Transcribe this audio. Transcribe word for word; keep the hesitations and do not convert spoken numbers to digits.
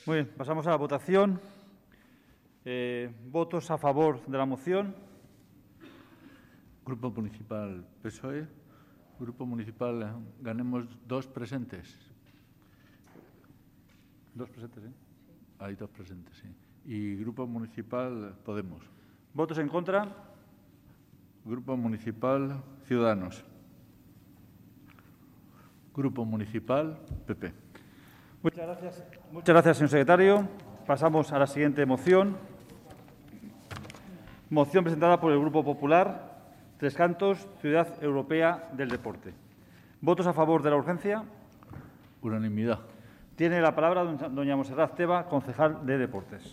Muy bien, pasamos a la votación. Eh, ¿Votos a favor de la moción? Grupo Municipal P S O E. Grupo Municipal Ganemos, dos presentes. Dos presentes, ¿eh? Hay dos presentes, sí. Y Grupo Municipal Podemos. ¿Votos en contra? Grupo Municipal Ciudadanos. Grupo Municipal P P. Muchas gracias. Muchas gracias, señor secretario. Pasamos a la siguiente moción. Moción presentada por el Grupo Popular. Tres Cantos, Ciudad Europea del Deporte. ¿Votos a favor de la urgencia? Unanimidad. Tiene la palabra doña Monserrat Teba, concejal de Deportes.